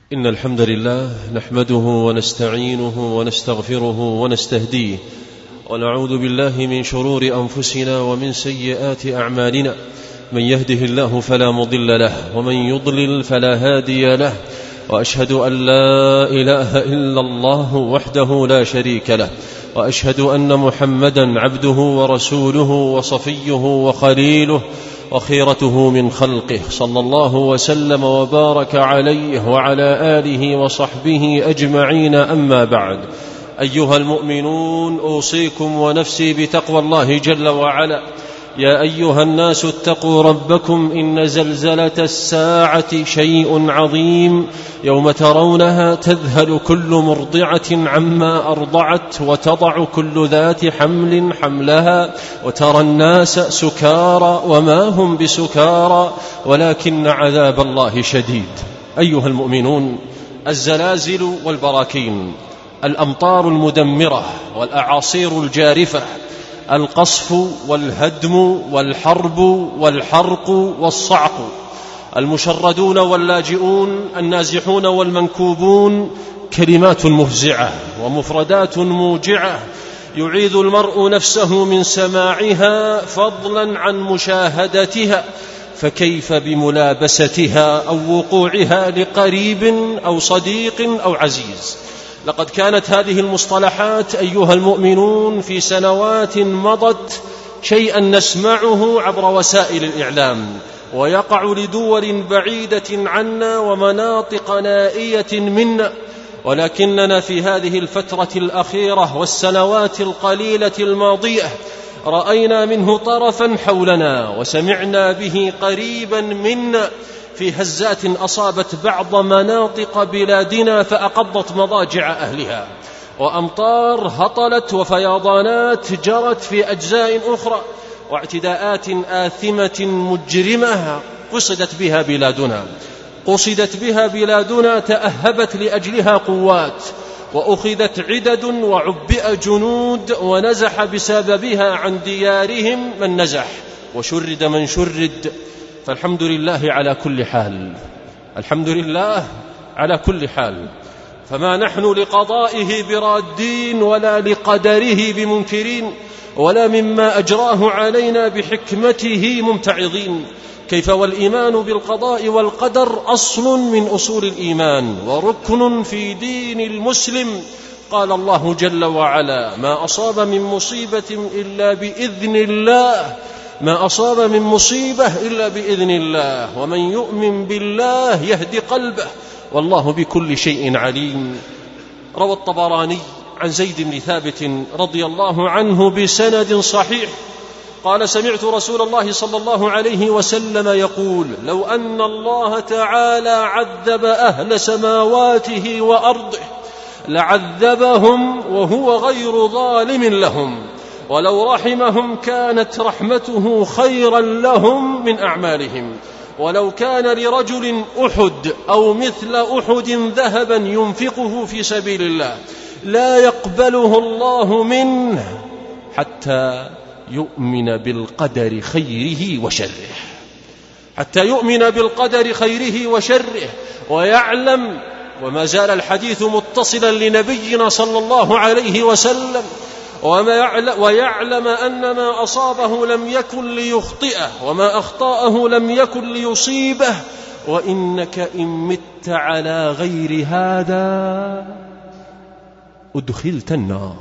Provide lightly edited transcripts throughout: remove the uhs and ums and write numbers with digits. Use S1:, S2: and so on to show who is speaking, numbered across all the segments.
S1: إن الحمد لله نحمده ونستعينه ونستغفره ونستهديه، ونعوذ بالله من شرور أنفسنا ومن سيئات أعمالنا. من يهده الله فلا مضل له، ومن يضلل فلا هادي له، وأشهد أن لا إله إلا الله وحده لا شريك له، وأشهد أن محمدا عبده ورسوله وصفيه وخليله وخيرته من خلقه، صلى الله وسلم وبارك عليه وعلى آله وصحبه أجمعين. أما بعد، أيها المؤمنون، أوصيكم ونفسي بتقوى الله جل وعلا. يا أيها الناس اتقوا ربكم، إن زلزلة الساعة شيء عظيم، يوم ترونها تذهل كل مرضعة عما أرضعت، وتضع كل ذات حمل حملها، وترى الناس سكارى وما هم بسكارى ولكن عذاب الله شديد. أيها المؤمنون، الزلازل والبراكين، الأمطار المدمرة والأعاصير الجارفة، القصف والهدم والحرب والحرق والصعق، المشردون واللاجئون، النازحون والمنكوبون، كلمات مفزعة ومفردات موجعة يعيذ المرء نفسه من سماعها فضلا عن مشاهدتها، فكيف بملابستها أو وقوعها لقريب أو صديق أو عزيز؟ لقد كانت هذه المصطلحات أيها المؤمنون في سنوات مضت شيئا نسمعه عبر وسائل الإعلام، ويقع لدول بعيدة عنا ومناطق نائية منا، ولكننا في هذه الفترة الأخيرة والسنوات القليلة الماضية رأينا منه طرفا حولنا، وسمعنا به قريبا منا في هزات أصابت بعض مناطق بلادنا فأقضت مضاجع أهلها، وأمطار هطلت وفيضانات جرت في أجزاء أخرى، واعتداءات آثمة مجرمة قصدت بها بلادنا تأهبت لأجلها قوات، وأخذت عدد وعبئ جنود، ونزح بسببها عن ديارهم من نزح، وشرد من شرد. فالحمد لله على كل حال، الحمد لله على كل حال. فما نحن لقضائه برادين، ولا لقدره بمنكرين، ولا مما أجراه علينا بحكمته ممتعظين. كيف والإيمان بالقضاء والقدر أصل من أصول الإيمان وركن في دين المسلم. قال الله جل وعلا: ما أصاب من مصيبة إلا بإذن الله، ما أصاب من مصيبة إلا بإذن الله، ومن يؤمن بالله يهدي قلبه، والله بكل شيء عليم. روى الطبراني عن زيد بن ثابت رضي الله عنه بسند صحيح قال: سمعت رسول الله صلى الله عليه وسلم يقول: لو أن الله تعالى عذب أهل سماواته وأرضه لعذبهم وهو غير ظالم لهم، ولو رحمهم كانت رحمته خيرا لهم من أعمالهم، ولو كان لرجل أحد أو مثل أحد ذهبا ينفقه في سبيل الله لا يقبله الله منه حتى يؤمن بالقدر خيره وشره، حتى يؤمن بالقدر خيره وشره، ويعلم، وما زال الحديث متصلا لنبينا صلى الله عليه وسلم، ويعلم أن ما أصابه لم يكن ليخطئه، وما أخطأه لم يكن ليصيبه، وإنك إن مت على غير هذا أدخلت النار.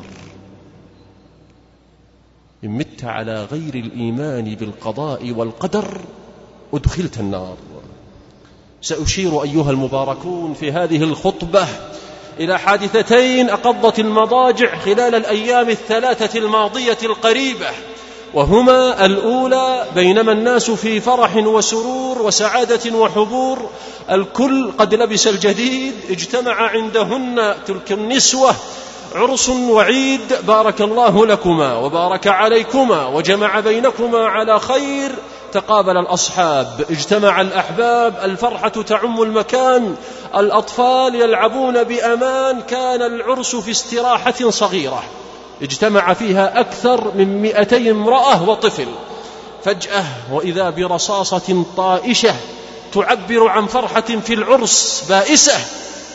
S1: إن مت على غير الإيمان بالقضاء والقدر أدخلت النار. سأشير أيها المباركون في هذه الخطبة إلى حادثتين أقضت المضاجع خلال الأيام الثلاثة الماضية القريبة، وهما: الأولى بينما الناس في فرح وسرور وسعادة وحبور، الكل قد لبس الجديد، اجتمع عندهن تلك النسوة عرس وعيد، بارك الله لكما وبارك عليكما وجمع بينكما على خير. تقابل الأصحاب، اجتمع الأحباب، الفرحة تعم المكان، الأطفال يلعبون بأمان. كان العرس في استراحة صغيرة اجتمع فيها أكثر من 200 امرأة وطفل. فجأة وإذا برصاصة طائشة تعبر عن فرحة في العرس بائسة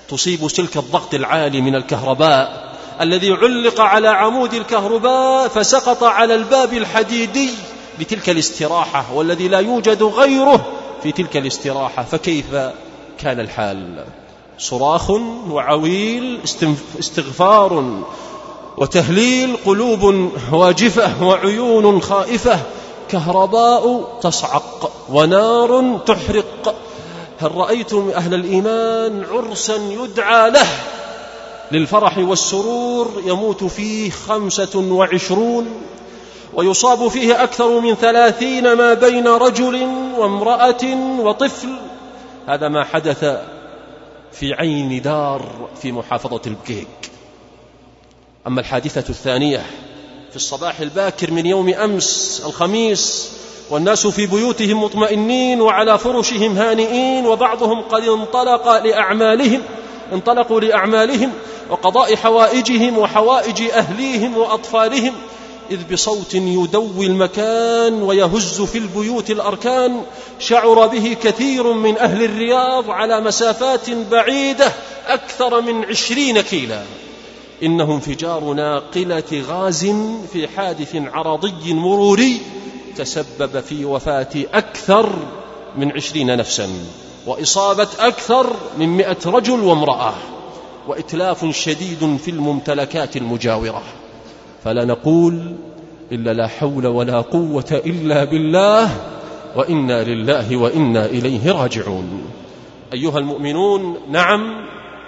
S1: تصيب سلك الضغط العالي من الكهرباء الذي علق على عمود الكهرباء فسقط على الباب الحديدي لتلك الاستراحة والذي لا يوجد غيره في تلك الاستراحة، فكيف كان الحال؟ صراخ وعويل، استغفار وتهليل، قلوب واجفة وعيون خائفة، كهرباء تصعق ونار تحرق. هل رأيتم أهل الإيمان عرسا يدعى له للفرح والسرور يموت فيه 25 ويصاب فيه أكثر من 30 ما بين رجل وامرأة وطفل؟ هذا ما حدث في عين دار في محافظة البكيك. أما الحادثة الثانية في الصباح الباكر من يوم أمس الخميس، والناس في بيوتهم مطمئنين وعلى فرشهم هانئين، وبعضهم قد انطلقوا لأعمالهم وقضاء حوائجهم وحوائج أهليهم وأطفالهم، إذ بصوت يدوي المكان ويهز في البيوت الأركان شعر به كثير من أهل الرياض على مسافات بعيدة أكثر من 20 كيلا. إنه انفجار ناقلة غاز في حادث عرضي مروري تسبب في وفاة أكثر من 20 نفسا وإصابة أكثر من 100 رجل وامرأة وإتلاف شديد في الممتلكات المجاورة. فلا نقول إلا لا حول ولا قوة إلا بالله، وإنا لله وإنا إليه راجعون. أيها المؤمنون، نعم،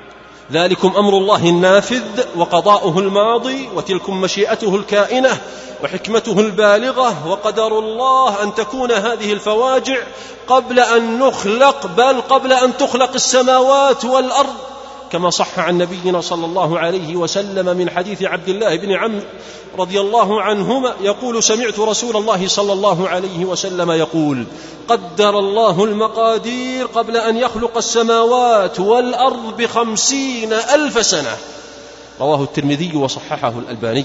S1: ذلكم أمر الله النافذ وقضاؤه الماضي، وتلكم مشيئته الكائنة وحكمته البالغة، وقدر الله أن تكون هذه الفواجع قبل أن نخلق، بل قبل أن تخلق السماوات والأرض، كما صح عن نبينا صلى الله عليه وسلم من حديث عبد الله بن عمرو رضي الله عنهما يقول: سمعت رسول الله صلى الله عليه وسلم يقول: قدر الله المقادير قبل أن يخلق السماوات والأرض ب50,000 سنة. رواه الترمذي وصححه الألباني.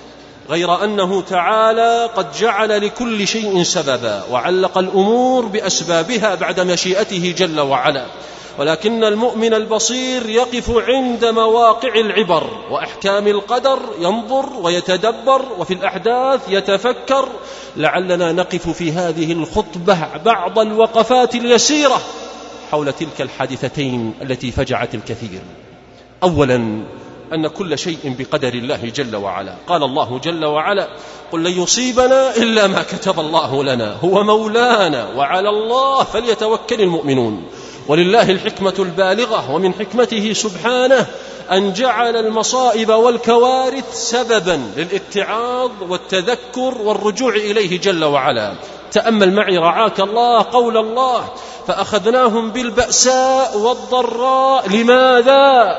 S1: غير أنه تعالى قد جعل لكل شيء سببا وعلق الأمور بأسبابها بعد مشيئته جل وعلا، ولكن المؤمن البصير يقف عند مواقع العبر وأحكام القدر، ينظر ويتدبر، وفي الأحداث يتفكر. لعلنا نقف في هذه الخطبة بعض الوقفات اليسيرة حول تلك الحادثتين التي فجعت الكثير. أولا، أن كل شيء بقدر الله جل وعلا. قال الله جل وعلا: قل لن يصيبنا إلا ما كتب الله لنا هو مولانا وعلى الله فليتوكل المؤمنون. ولله الحكمة البالغة، ومن حكمته سبحانه أن جعل المصائب والكوارث سببا للاتعاظ والتذكر والرجوع إليه جل وعلا. تأمل معي رعاك الله قول الله: فأخذناهم بالبأساء والضراء. لماذا؟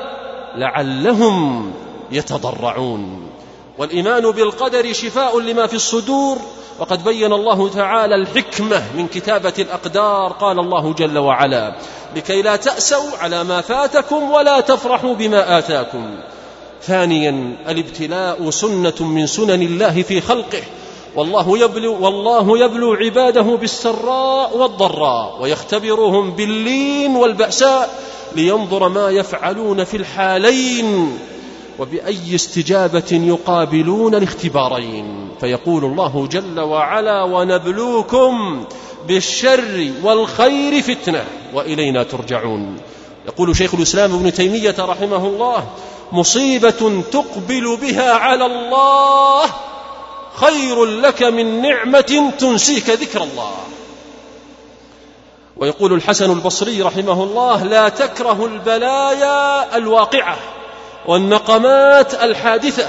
S1: لعلهم يتضرعون. والإيمان بالقدر شفاء لما في الصدور، وقد بين الله تعالى الحكمة من كتابة الأقدار. قال الله جل وعلا: لكي لا تأسوا على ما فاتكم ولا تفرحوا بما آتاكم. ثانيا، الابتلاء سنة من سنن الله في خلقه، والله يبلو عباده بالسراء والضراء ويختبرهم باللين والبأساء لينظر ما يفعلون في الحالين وبأي استجابة يقابلون الاختبارين. فيقول الله جل وعلا: ونبلوكم بالشر والخير فتنة وإلينا ترجعون. يقول شيخ الإسلام ابن تيمية رحمه الله: مصيبة تقبل بها على الله خير لك من نعمة تنسيك ذكر الله. ويقول الحسن البصري رحمه الله: لا تكره البلايا الواقعة والنقمات الحادثة،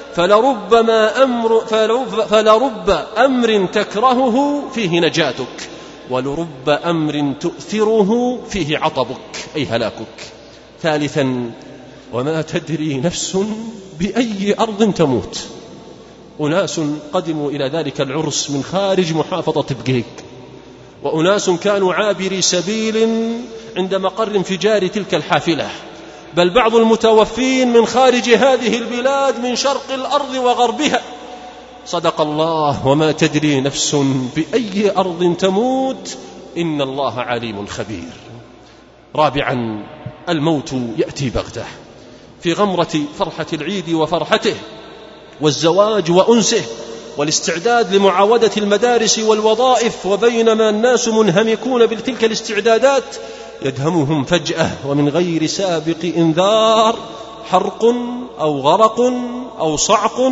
S1: فلرب أمر تكرهه فيه نجاتك، ولرب أمر تؤثره فيه عطبك أي هلاكك. ثالثا، وما تدري نفس بأي أرض تموت. أناس قدموا إلى ذلك العرس من خارج محافظة بقيق، وأناس كانوا عابري سبيل عند مقر انفجار تلك الحافلة، بل بعض المتوفين من خارج هذه البلاد من شرق الأرض وغربها. صدق الله: وما تدري نفس بأي أرض تموت إن الله عليم خبير. رابعا، الموت يأتي بغتة في غمرة فرحة العيد وفرحته والزواج وأنسه والاستعداد لمعاودة المدارس والوظائف، وبينما الناس منهمكون بتلك الاستعدادات يدهمهم فجأة ومن غير سابق إنذار حرق أو غرق أو صعق.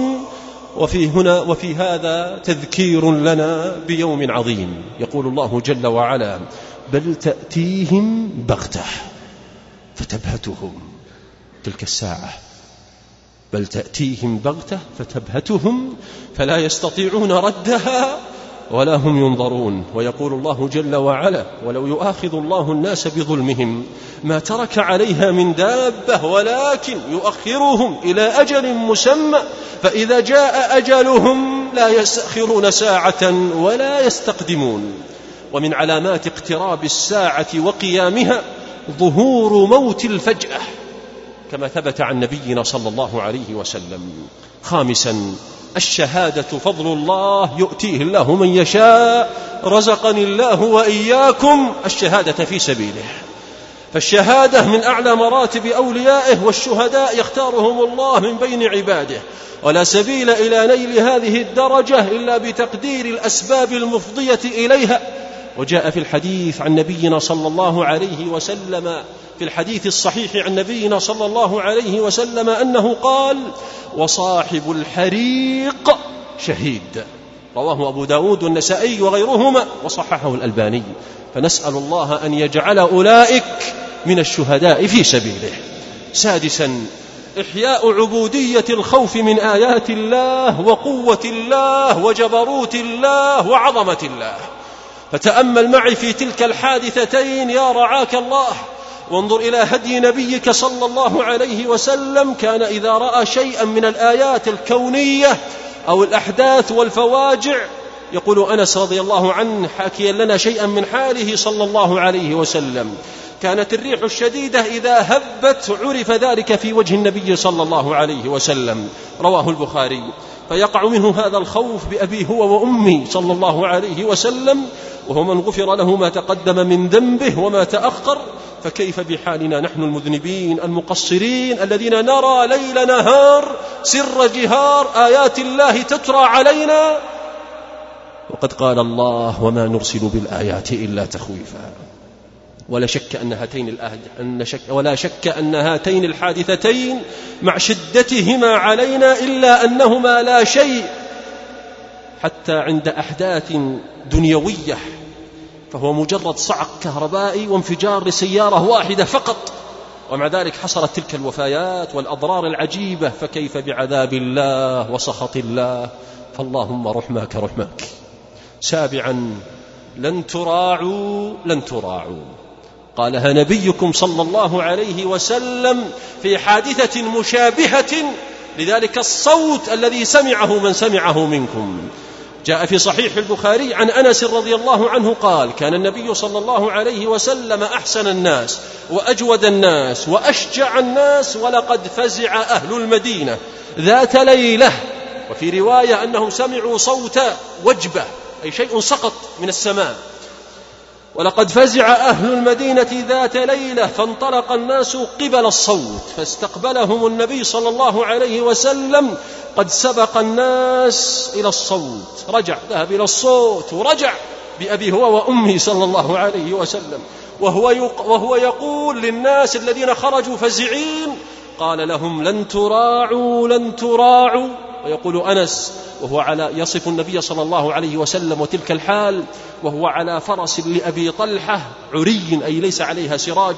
S1: وفي هذا تذكير لنا بيوم عظيم. يقول الله جل وعلا: بل تأتيهم بغتة فتبهتهم. تلك الساعة بل تأتيهم بغتة فتبهتهم فلا يستطيعون ردها ولا هم ينظرون. ويقول الله جل وعلا: ولو يؤاخذ الله الناس بظلمهم ما ترك عليها من دابة ولكن يؤخرهم إلى أجل مسمى فإذا جاء أجلهم لا يستأخرون ساعة ولا يستقدمون. ومن علامات اقتراب الساعة وقيامها ظهور موت الفجأة كما ثبت عن نبينا صلى الله عليه وسلم. خامسا الشهادة فضل الله يؤتيه الله من يشاء. رزقني الله وإياكم الشهادة في سبيله، فالشهادة من أعلى مراتب أوليائه، والشهداء يختارهم الله من بين عباده، ولا سبيل إلى نيل هذه الدرجة إلا بتقدير الأسباب المفضية إليها. وجاء في الحديث عن نبينا صلى الله عليه وسلم، في الحديث الصحيح عن نبينا صلى الله عليه وسلم أنه قال: وصاحب الحريق شهيد. رواه أبو داود والنسائي وغيرهما وصححه الألباني. فنسأل الله أن يجعل أولئك من الشهداء في سبيله. سادسا إحياء عبودية الخوف من آيات الله وقوة الله وجبروت الله وعظمة الله. فتأمل معي في تلك الحادثتين يا رعاك الله، وانظر إلى هدي نبيك صلى الله عليه وسلم. كان إذا رأى شيئا من الآيات الكونية أو الأحداث والفواجع، يقول أنس رضي الله عنه حاكيا لنا شيئا من حاله صلى الله عليه وسلم: كانت الريح الشديدة إذا هبت عرف ذلك في وجه النبي صلى الله عليه وسلم. رواه البخاري. فيقع منه هذا الخوف بأبي هو وأمي صلى الله عليه وسلم، وهو من غفر له ما تقدم من ذنبه وما تأخر. فكيف بحالنا نحن المذنبين المقصرين الذين نرى ليل نهار سر جهار آيات الله تترى علينا، وقد قال الله: وما نرسل بالآيات إلا تخويفا. ولا شك أن هاتين الحادثتين مع شدتهما علينا إلا أنهما لا شيء حتى عند أحداث دنيوية، فهو مجرد صعق كهربائي وانفجار لسيارة واحدة فقط، ومع ذلك حصلت تلك الوفيات والأضرار العجيبة. فكيف بعذاب الله وسخط الله؟ فاللهم رحمك رحمك. سابعا لن تراعوا قالها نبيكم صلى الله عليه وسلم في حادثة مشابهة لذلك الصوت الذي سمعه من سمعه منكم. جاء في صحيح البخاري عن أنس رضي الله عنه قال: كان النبي صلى الله عليه وسلم أحسن الناس وأجود الناس وأشجع الناس، ولقد فزع أهل المدينة ذات ليلة. وفي رواية أنهم سمعوا صوت وجبة، أي شيء سقط من السماء. ولقد فزع أهل المدينة ذات ليلة فانطلق الناس قبل الصوت، فاستقبلهم النبي صلى الله عليه وسلم قد سبق الناس إلى الصوت، ذهب إلى الصوت ورجع بأبي هو وأمي صلى الله عليه وسلم، وهو يقول للناس الذين خرجوا فزعين، قال لهم: لن تراعوا. ويقول أنس وهو يصف النبي صلى الله عليه وسلم وتلك الحال وهو على فرس لأبي طلحة عري، أي ليس عليها سراج،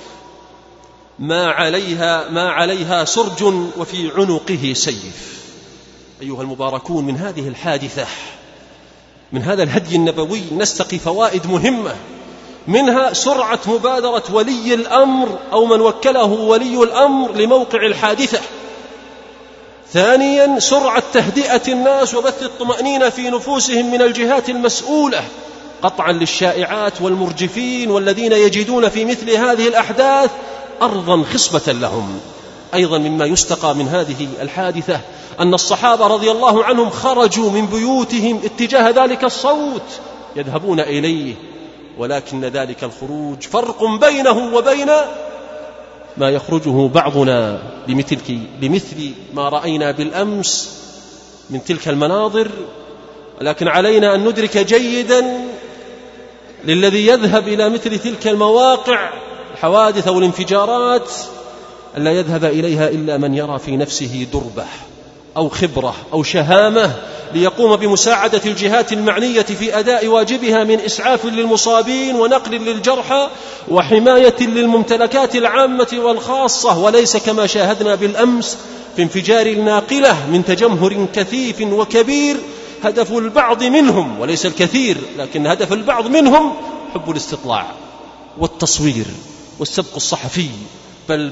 S1: ما عليها سرج وفي عنقه سيف. أيها المباركون، من هذه الحادثة، من هذا الهدي النبوي نستقي فوائد مهمة، منها سرعة مبادرة ولي الأمر أو من وكله ولي الأمر لموقع الحادثة. ثانيا سرعة تهدئة الناس وبث الطمأنينة في نفوسهم من الجهات المسؤولة، قطعا للشائعات والمرجفين والذين يجدون في مثل هذه الأحداث أرضا خصبة لهم. أيضا مما يستقى من هذه الحادثة أن الصحابة رضي الله عنهم خرجوا من بيوتهم اتجاه ذلك الصوت يذهبون إليه، ولكن ذلك الخروج فرق بينه وبين ما يخرجه بعضنا لمثل ما رأينا بالأمس من تلك المناظر، لكن علينا أن ندرك جيدا للذي يذهب إلى مثل تلك المواقع الحوادث أو الانفجارات ألا يذهب إليها إلا من يرى في نفسه دربة أو خبرة أو شهامة ليقوم بمساعدة الجهات المعنية في أداء واجبها من إسعاف للمصابين ونقل للجرحى وحماية للممتلكات العامة والخاصة، وليس كما شاهدنا بالأمس في انفجار الناقلة من تجمهر كثيف وكبير هدف البعض منهم، وليس الكثير لكن هدف البعض منهم حب الاستطلاع والتصوير والسبق الصحفي، بل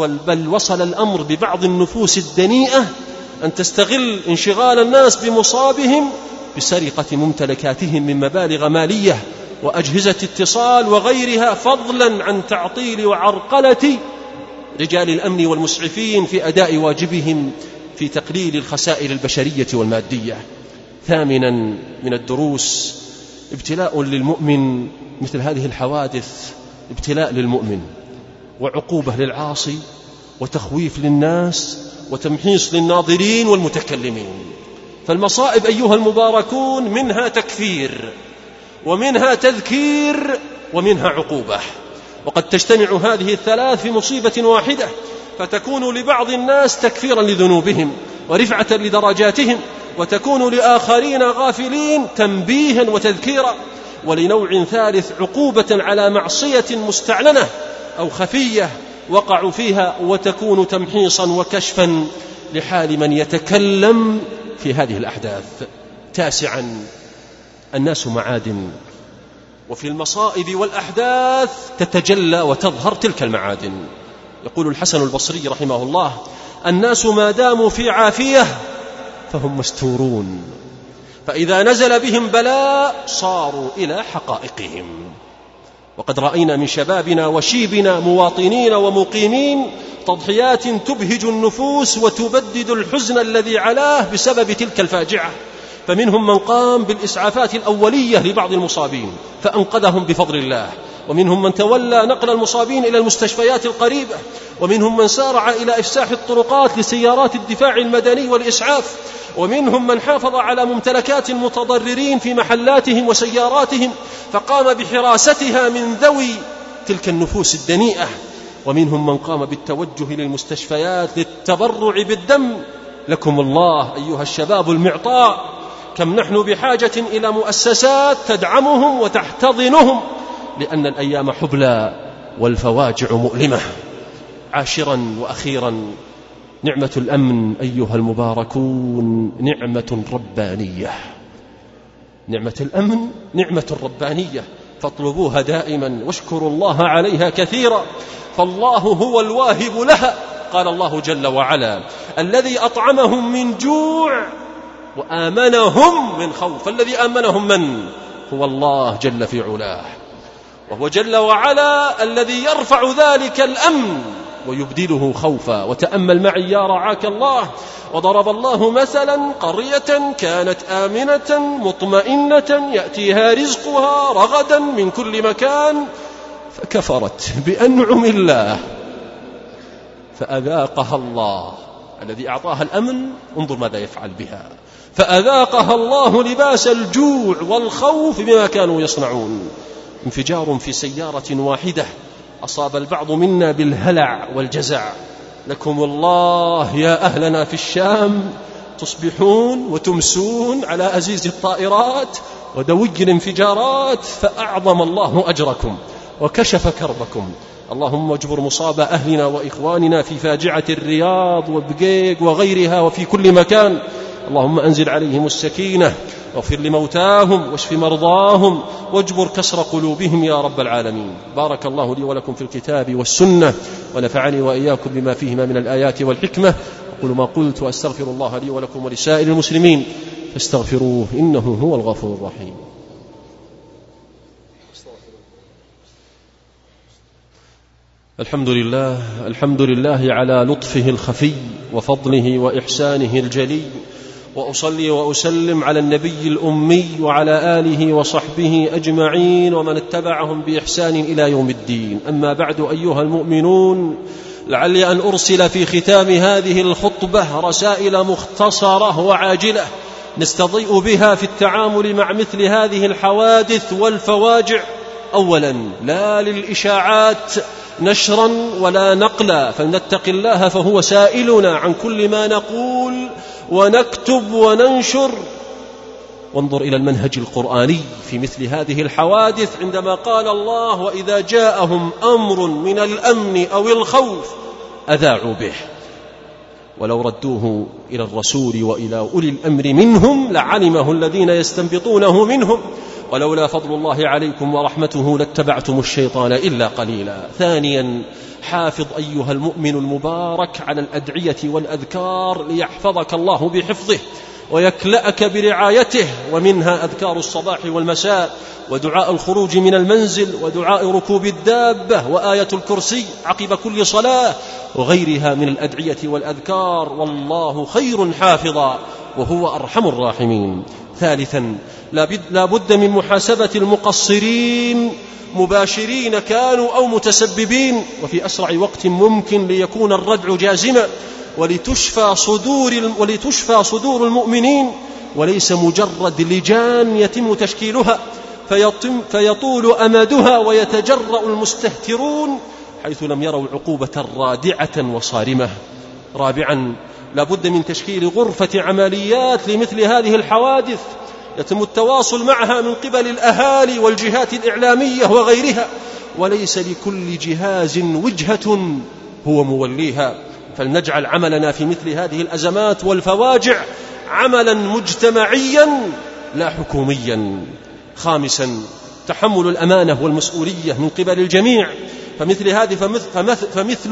S1: وصل الأمر ببعض النفوس الدنيئة أن تستغل انشغال الناس بمصابهم بسرقة ممتلكاتهم من مبالغ مالية وأجهزة اتصال وغيرها، فضلا عن تعطيل وعرقلة رجال الأمن والمسعفين في أداء واجبهم في تقليل الخسائر البشرية والمادية. ثامنا من الدروس ابتلاء للمؤمن، مثل هذه الحوادث ابتلاء للمؤمن وعقوبة للعاصي وتخويف للناس وتمحيص للناظرين والمتكلمين. فالمصائب أيها المباركون منها تكفير ومنها تذكير ومنها عقوبة، وقد تجتمع هذه الثلاث في مصيبة واحدة، فتكون لبعض الناس تكفيرا لذنوبهم ورفعة لدرجاتهم، وتكون لآخرين غافلين تنبيها وتذكيرا، ولنوع ثالث عقوبة على معصية مستعلنة أو خفية وقعوا فيها، وتكون تمحيصا وكشفا لحال من يتكلم في هذه الأحداث. تاسعا الناس معادن، وفي المصائب والأحداث تتجلى وتظهر تلك المعادن. يقول الحسن البصري رحمه الله: الناس ما داموا في عافية فهم مستورون، فإذا نزل بهم بلاء صاروا إلى حقائقهم. وقد رأينا من شبابنا وشيبنا مواطنين ومقيمين تضحيات تبهج النفوس وتبدد الحزن الذي علاه بسبب تلك الفاجعة، فمنهم من قام بالإسعافات الأولية لبعض المصابين فأنقذهم بفضل الله، ومنهم من تولى نقل المصابين إلى المستشفيات القريبة، ومنهم من سارع إلى إفساح الطرقات لسيارات الدفاع المدني والإسعاف، ومنهم من حافظ على ممتلكات المتضررين في محلاتهم وسياراتهم فقام بحراستها من ذوي تلك النفوس الدنيئة، ومنهم من قام بالتوجه للمستشفيات للتبرع بالدم. لكم الله أيها الشباب المعطاء، كم نحن بحاجة إلى مؤسسات تدعمهم وتحتضنهم، لأن الأيام حبلى والفواجع مؤلمة. عاشرا وأخيرا نعمة الأمن أيها المباركون نعمة ربانية. نعمة الأمن نعمة ربانية، فاطلبوها دائما واشكروا الله عليها كثيرا، فالله هو الواهب لها. قال الله جل وعلا: الذي أطعمهم من جوع وآمنهم من خوف. فالذي آمنهم من؟ هو الله جل في علاه، وهو جل وعلا الذي يرفع ذلك الأمن ويبدله خوفا. وتأمل معي يا رعاك الله: وضرب الله مثلا قرية كانت آمنة مطمئنة يأتيها رزقها رغدا من كل مكان فكفرت بأنعم الله فأذاقها الله. الذي أعطاها الأمن انظر ماذا يفعل بها، فأذاقها الله لباس الجوع والخوف بما كانوا يصنعون. انفجار في سيارة واحدة أصاب البعض منا بالهلع والجزع. لكم الله يا أهلنا في الشام، تصبحون وتمسون على أزيز الطائرات ودوي الانفجارات، فأعظم الله أجركم وكشف كربكم. اللهم اجبر مصاب أهلنا وإخواننا في فاجعة الرياض وبقيق وغيرها وفي كل مكان. اللهم أنزل عليهم السكينة واغفر لموتاهم واشف مرضاهم واجبر كسر قلوبهم يا رب العالمين. بارك الله لي ولكم في الكتاب والسنة، ونفعني وإياكم بما فيهما من الآيات والحكمة. أقول ما قلت وأستغفر الله لي ولكم ولسائر المسلمين فاستغفروه إنه هو الغفور الرحيم. الحمد لله على لطفه الخفي وفضله وإحسانه الجلي، وأصلي وأسلم على النبي الأمي وعلى آله وصحبه أجمعين ومن اتبعهم بإحسان إلى يوم الدين. أما بعد، أيها المؤمنون، لعلي أن أرسل في ختام هذه الخطبة رسائل مختصرة وعاجلة نستضيء بها في التعامل مع مثل هذه الحوادث والفواجع. أولا، لا للإشاعات نشرا ولا نقلا، فلنتق الله فهو سائلنا عن كل ما نقول ونكتب وننشر. وانظر إلى المنهج القرآني في مثل هذه الحوادث عندما قال الله: وإذا جاءهم أمر من الأمن أو الخوف أذاعوا به، ولو ردوه إلى الرسول وإلى أولي الأمر منهم لعلمه الذين يستنبطونه منهم ولولا فضل الله عليكم ورحمته لاتبعتم الشيطان إلا قليلا. ثانيا، حافظ أيها المؤمن المبارك على الأدعية والأذكار ليحفظك الله بحفظه ويكلأك برعايته، ومنها أذكار الصباح والمساء، ودعاء الخروج من المنزل، ودعاء ركوب الدابة، وآية الكرسي عقب كل صلاة، وغيرها من الأدعية والأذكار، والله خير حافظا وهو أرحم الراحمين. ثالثا، لا بد من محاسبة المقصرين مباشرين كانوا أو متسببين، وفي أسرع وقت ممكن ليكون الردع جازما، ولتشفى صدور المؤمنين، وليس مجرد لجان يتم تشكيلها فيطول أمدها ويتجرأ المستهترون حيث لم يروا عقوبة رادعة وصارمة. رابعا، لا بد من تشكيل غرفة عمليات لمثل هذه الحوادث يتم التواصل معها من قبل الأهالي والجهات الإعلامية وغيرها، وليس لكل جهاز وجهة هو موليها، فلنجعل عملنا في مثل هذه الأزمات والفواجع عملا مجتمعيا لا حكوميا. خامسا، تحمل الأمانة والمسؤولية من قبل الجميع، فمثل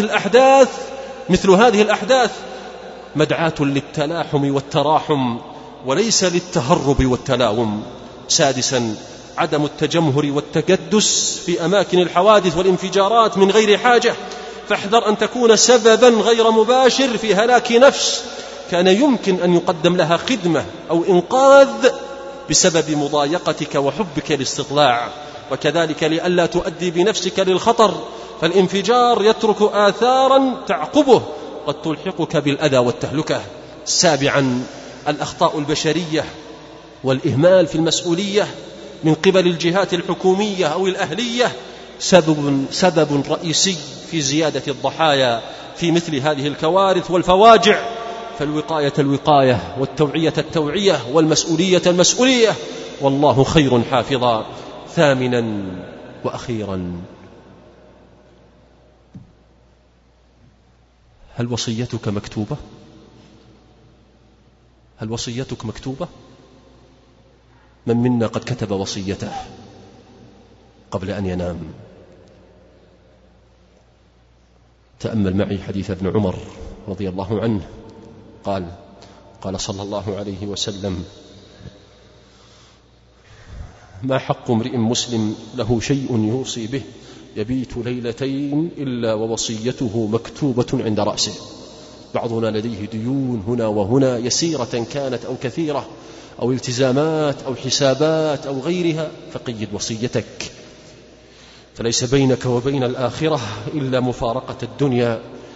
S1: هذه الأحداث مدعاة للتلاحم والتراحم وليس للتهرب والتلاوم. سادسا، عدم التجمهر والتكدس في أماكن الحوادث والانفجارات من غير حاجة، فاحذر أن تكون سببا غير مباشر في هلاك نفس كان يمكن أن يقدم لها خدمة أو إنقاذ بسبب مضايقتك وحبك للاستطلاع. وكذلك لئلا تؤدي بنفسك للخطر، فالانفجار يترك آثارا تعقبه قد تلحقك بالأذى والتهلكة. سابعا، الأخطاء البشرية والإهمال في المسؤولية من قبل الجهات الحكومية أو الأهلية سبب رئيسي في زيادة الضحايا في مثل هذه الكوارث والفواجع. فالوقاية الوقاية، والتوعية التوعية، والمسؤولية المسؤولية، والله خير حافظا. ثامنا وأخيرا، هل وصيتك مكتوبة؟ هل وصيتك مكتوبة؟ من منا قد كتب وصيته قبل أن ينام؟ تأمل معي حديث ابن عمر رضي الله عنه، قال صلى الله عليه وسلم: ما حق امرئ مسلم له شيء يوصي به يبيت ليلتين إلا ووصيته مكتوبة عند رأسه. بعضنا لديه ديون هنا وهنا، يسيرة كانت أو كثيرة، أو التزامات أو حسابات أو غيرها، فقيد وصيتك، فليس بينك وبين الآخرة إلا مفارقة الدنيا،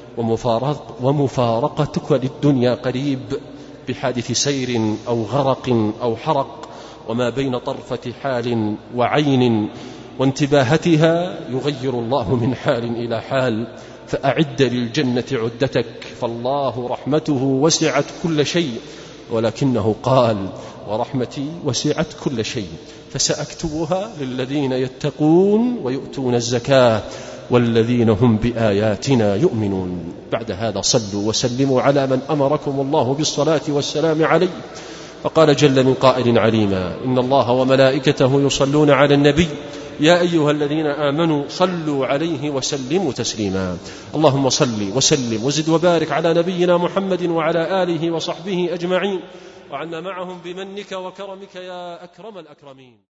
S1: ومفارقتك للدنيا قريب بحادث سير أو غرق أو حرق، وما بين طرفة حال وعين وانتباهتها يغير الله من حال إلى حال. فأعد للجنة عدتك، فالله رحمته وسعت كل شيء، ولكنه قال: ورحمتي وسعت كل شيء فسأكتبها للذين يتقون ويؤتون الزكاة والذين هم بآياتنا يؤمنون. بعد هذا صلوا وسلموا على من أمركم الله بالصلاة والسلام عليه، فقال جل من قائل عليما: إن الله وملائكته يصلون على النبي يا أيها الذين آمنوا صلوا عليه وسلموا تسليما. اللهم صل وسلم وزد وبارك على نبينا محمد وعلى آله وصحبه أجمعين، وعنا معهم بمنك وكرمك يا أكرم الأكرمين.